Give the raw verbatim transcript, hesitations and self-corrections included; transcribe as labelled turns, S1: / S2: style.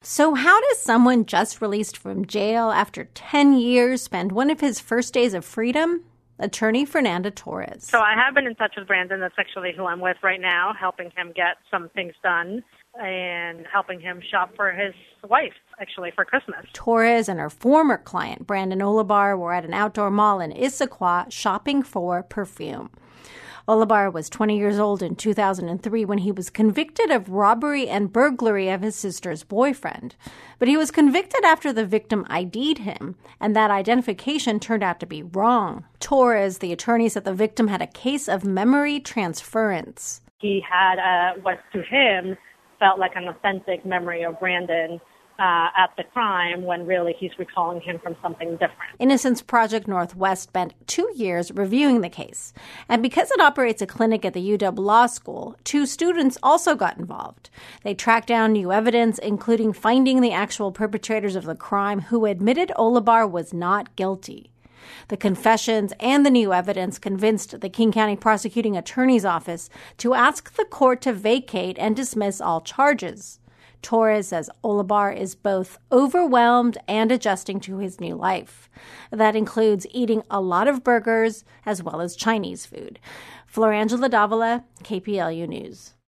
S1: So how does someone just released from jail after ten years spend one of his first days of freedom? Attorney Fernanda Torres.
S2: So I have been in touch with Brandon. That's actually who I'm with right now, helping him get some things done and helping him shop for his wife, actually, for Christmas.
S1: Torres and her former client, Brandon Olibar, were at an outdoor mall in Issaquah shopping for perfume. Olibar was twenty years old in two thousand three when he was convicted of robbery and burglary of his sister's boyfriend. But he was convicted after the victim I D'd him, and that identification turned out to be wrong. Torres, the attorney, said the victim had a case of memory transference.
S2: He had uh, what to him felt like an authentic memory of Brandon Uh, at the crime when really he's recalling him from something different.
S1: Innocence Project Northwest spent two years reviewing the case. And because it operates a clinic at the U W Law School, two students also got involved. They tracked down new evidence, including finding the actual perpetrators of the crime who admitted Olibar was not guilty. The confessions and the new evidence convinced the King County Prosecuting Attorney's Office to ask the court to vacate and dismiss all charges. Torres says Olibar is both overwhelmed and adjusting to his new life. That includes eating a lot of burgers as well as Chinese food. Florangela Davila, K P L U News.